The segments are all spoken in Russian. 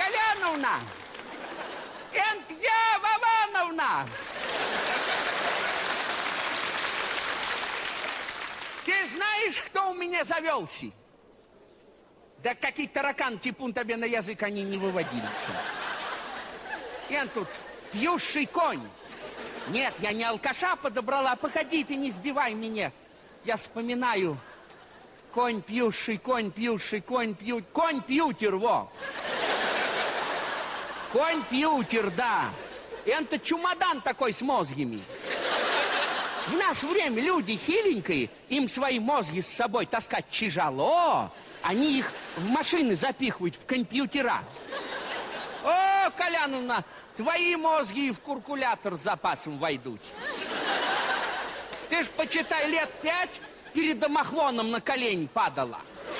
Коляновна! Это я, Вовановна! Ты знаешь, кто у меня завелся? Да какие таракан типун тебе на язык, они не выводились. Я тут пьющий конь. Нет, я не алкаша подобрала. Погоди, ты не сбивай меня. Я вспоминаю. Конь пьющий, конь пьющий, конь пьют. Конь пьютер, во. Конь пьютер, да. Это чемодан такой с мозгами. В наше время люди хиленькие, им свои мозги с собой таскать тяжело. Они их в машины запихивают, в компьютера. О, Коляновна, твои мозги в калькулятор с запасом войдут. Ты ж, почитай, лет 5 перед домохвоном на колени падала.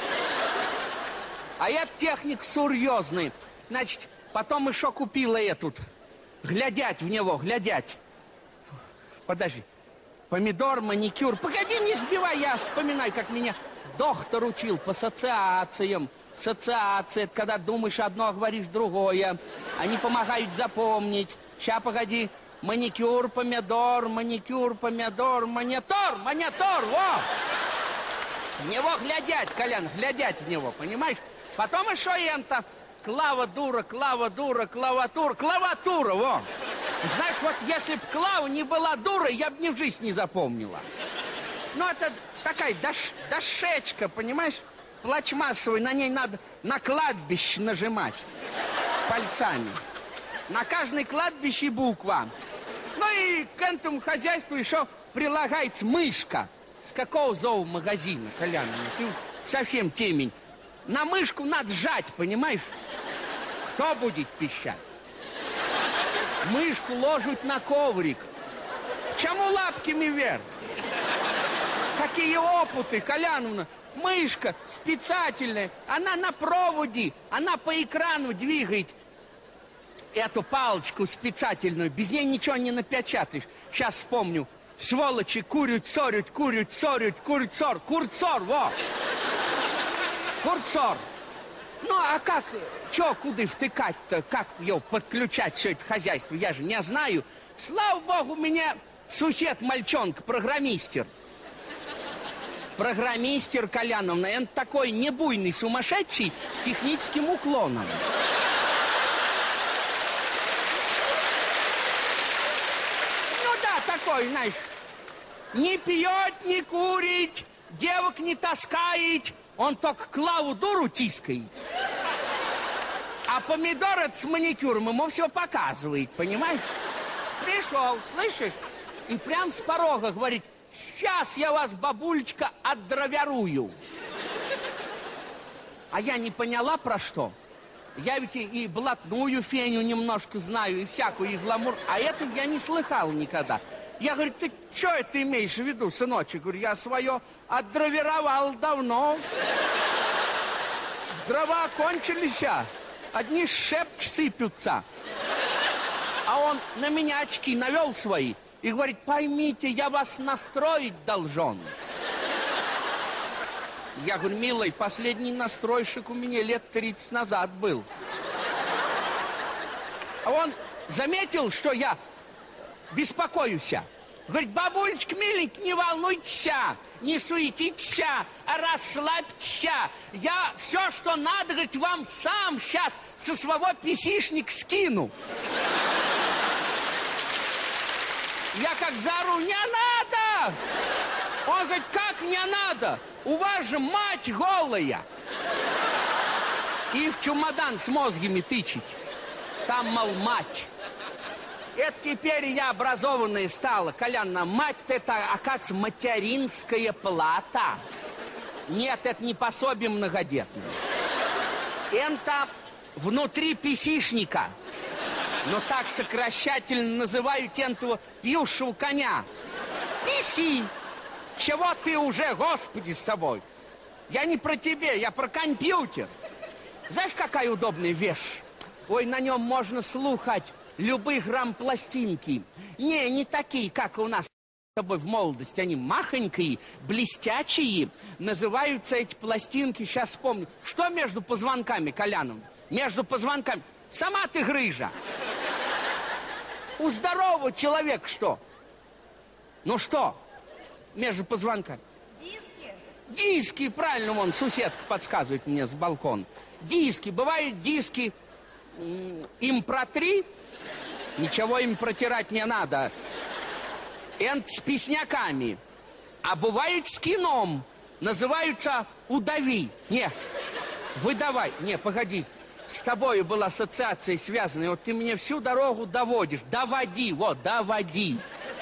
А я техник серьезный. Значит, потом еще купила эту. Глядять в него, глядять. Подожди. Помидор, маникюр. Погоди, не сбивай, я вспоминаю, как меня доктор учил по ассоциациям. Ассоциация, это когда думаешь одно, а говоришь другое. Они помогают запомнить. Ща, погоди. Маникюр, помидор, маникюр, помидор, монитор, во! В него глядять, Колян, глядять в него, понимаешь? Потом еще это. Клава дура, клаватура, во! Знаешь, вот если б Клава не была дурой, я бы ни в жизнь не запомнила. Ну, это такая дошечка, понимаешь? Пластмассовая, на ней надо на кладбище нажимать пальцами. На каждой кладбище буква. Ну и к этому хозяйству еще прилагается мышка. С какого зоомагазина, Колян? Ты совсем темень. На мышку надо жать, понимаешь? Кто будет пищать? Мышку ложат на коврик. Почему лапками вверх? Какие опыты, Коляновна? Мышка специальная, она на проводе, она по экрану двигает эту палочку специальную. Без нее ничего не напечатаешь. Сейчас вспомню. Сволочи курят, ссорят, курцор, во! Курцор. Ну, а как, чё, куда втыкать-то, как ее подключать, все это хозяйство, я же не знаю. Слава богу, у меня сусед-мальчонка, программистер. Программистер, Коляновна, это такой небуйный сумасшедший с техническим уклоном. Ну да, такой, знаешь, не пьет, не курит, девок не таскает, он только Клаву дуру тискает. А помидор это с маникюром ему все показывает, понимаешь? Пришел, слышишь, и прям с порога говорит: сейчас я вас, бабулечка, отдровярую. А я не поняла, про что. Я ведь и блатную феню немножко знаю, и всякую, и гламур. А это я не слыхал никогда. Я говорю: ты что это имеешь в виду, сыночек? Говорю: я свое отдровировал давно. Дрова кончились, одни шепки сыпятся. А он на меня очки навел свои и говорит: поймите, я вас настроить должен. Я говорю: милый, последний настройщик у меня лет 30 назад был. А он заметил, что я беспокоюсь. Говорит: бабулечка, миленькая, не волнуйтесь, не суетитесь, а расслабьтесь. Я все, что надо, говорит, вам сам сейчас со своего писишника скину. Я как заору: не надо! Он говорит: как не надо? У вас же мать голая. И в чемодан с мозгами тычить. Там, мол, мать. Это теперь я образованная стала, Коляна. Мать-то это, оказывается, материнская плата. Нет, это не пособие многодетное. Это внутри писишника. Но так сокращательно называют этого пьющего коня. Писи. Чего ты уже, Господи, с тобой? Я не про тебя, я про компьютер. Знаешь, какая удобная вещь? Ой, на нем можно слухать любых рампластинки. Не такие, как у нас с тобой в молодости. Они махонькие, блестячие. Называются эти пластинки, сейчас вспомню. Что между позвонками, Коляном? между позвонками. Сама ты грыжа. У здорового человека что? Ну что? Между позвонками. Диски. Диски, правильно, вон соседка подсказывает мне с балкона. Диски, бывают диски им протри, ничего им протирать не надо. Энт с песняками. А бывает с кином, называются удави. Не, выдавай. Не, погоди, с тобой была ассоциация связанная, вот ты мне всю дорогу доводишь. Доводи, вот, доводи.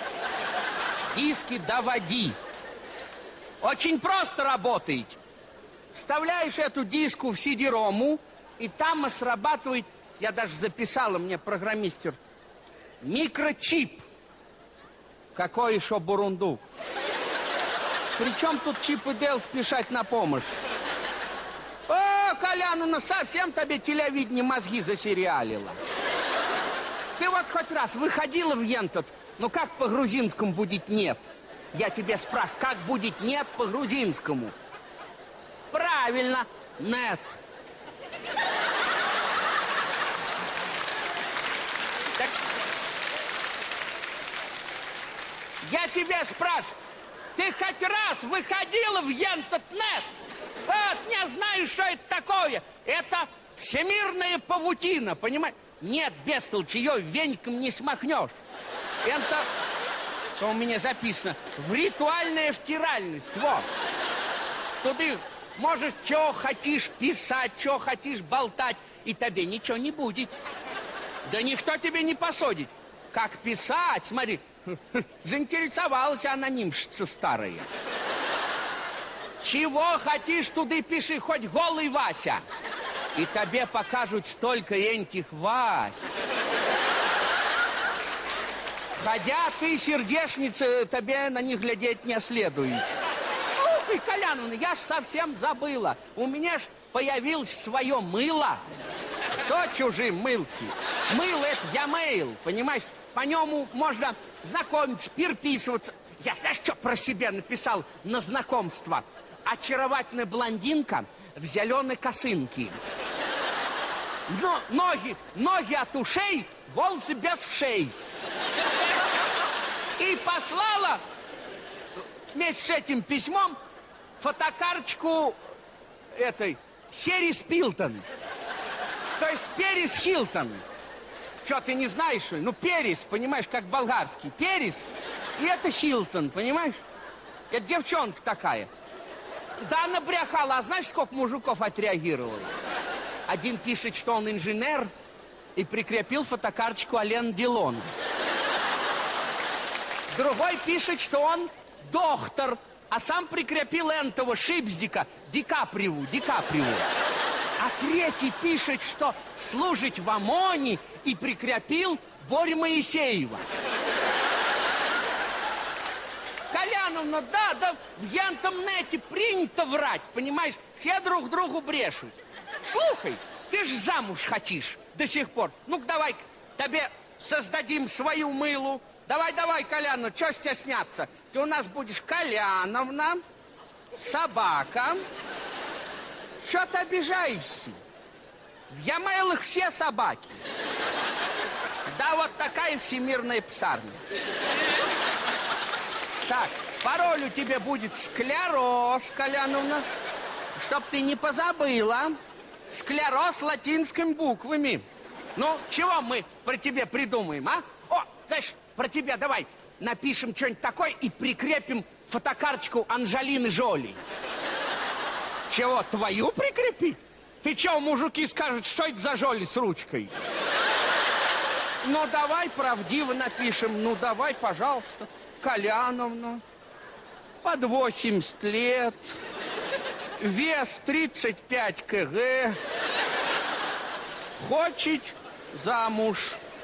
Диски доводи. Очень просто работает. Вставляешь эту диску в CD-ROM, и там срабатывает, я даже записала мне программистер, микрочип. Какой еще бурунду? Причем тут Чип и Дейл спешать на помощь? О, Коляновна, совсем тебе телевидение мозги засериалило. Ты вот хоть раз выходила в Ентот, ну как по-грузинскому будет нет? Я тебе спрашиваю, как будет нет по-грузинскому? Правильно, нет. Так, я тебя спрашиваю, ты хоть раз выходила в Ентот.нет? Вот, не знаю, что это такое. Это всемирная паутина, понимаешь? Нет, бестолочи, ее веником не смахнешь. Это, что у меня записано, в ритуальная втиральность, вот. Туды можешь, что хотишь писать, что хотишь болтать, и тебе ничего не будет. Да никто тебе не посадит. Как писать, смотри, заинтересовалась анонимщица старая. Чего хотишь, туды пиши, хоть голый Вася. И тебе покажут столько этих Вась. Хотя ты, сердечница, тебе на них глядеть не следует. Слушай, Коляновна, я ж совсем забыла. У меня ж появилось свое мыло. Кто чужим мылся? Мыло — это Ямейл, понимаешь? По нему можно знакомиться, переписываться. Я, знаешь, что про себя написал на знакомство? Очаровательная блондинка в зеленой косынке. Но ноги от ушей, волосы без вшей. И послала вместе с этим письмом фотокарточку этой Херис Пилтон. То есть Перис Хилтон. Что, ты не знаешь, что ли? Ну, Перис, понимаешь, как болгарский. Перис, и это Хилтон, понимаешь? Это девчонка такая. Да, она бряхала, а знаешь, сколько мужиков отреагировало? Один пишет, что он инженер, и прикрепил фотокарточку Ален Делон. Другой пишет, что он доктор, а сам прикрепил энтого Шипздика Ди Каприо. А третий пишет, что служит в ОМОНе, и прикрепил Борю Моисеева. Коляновна, да, в Ентомнете принято врать, понимаешь? Все друг другу брешут. Слухай, ты ж замуж хотишь до сих пор. Ну-ка, давай тебе создадим свою мылу. Давай, Коляновна, что стесняться? Ты у нас будешь Коляновна, собака. Что ты обижаешься? В Ямейлах все собаки. Да, вот такая всемирная псарня. Так, пароль у тебя будет склероз, Коляновна. Чтоб ты не позабыла. Склероз латинскими буквами. Ну, чего мы про тебя придумаем, а? О, знаешь, про тебя давай напишем что-нибудь такое и прикрепим фотокарточку Анджелины Джоли. Чего, твою прикрепить? Ты чего, мужики скажут, что это за Джоли с ручкой? Ну, давай правдиво напишем. Ну, давай, пожалуйста. Коляновна, под 80 лет, вес 35 кг, хочет замуж.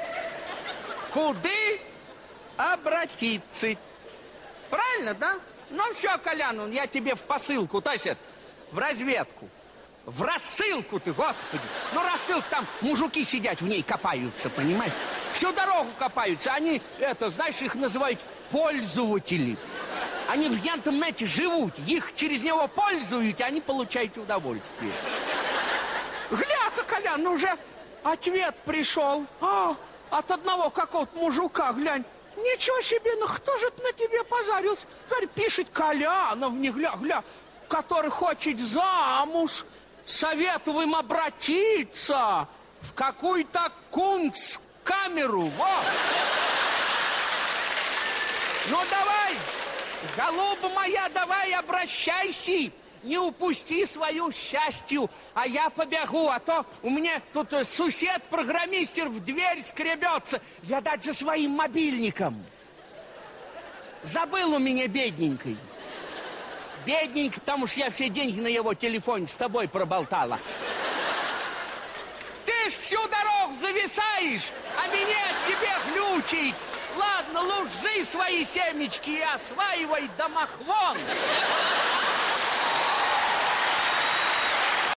Куды обратиться? Правильно, да? Ну, все, Коляновна, я тебе в посылку, тащат, в разведку. В рассылку ты, господи. Ну, рассылка, там мужики сидят, в ней копаются, понимаешь? Всю дорогу копаются. Они, знаешь, их называют пользователи. Они в Ентомнете живут. Их через него пользуют, и они получают удовольствие. Гля-ка, Колян. Колян, уже ответ пришел. От одного какого-то мужика, глянь. Ничего себе, ну кто же на тебе позарился? Теперь пишет Коляновне, гля, который хочет замуж. Советую им обратиться в какую-то кунсткамеру. Вот. Ну, давай, голуба моя, давай обращайся. Не упусти свою счастью, а я побегу, а то у меня тут сусед-программистер в дверь скребется, видать, за своим мобильником. Забыл у меня бедненький. Бедненький, потому что я все деньги на его телефоне с тобой проболтала. Ты ж всю дорогу зависаешь, а меня тебе глючит. Ладно, лужи свои семечки и осваивай домохвон.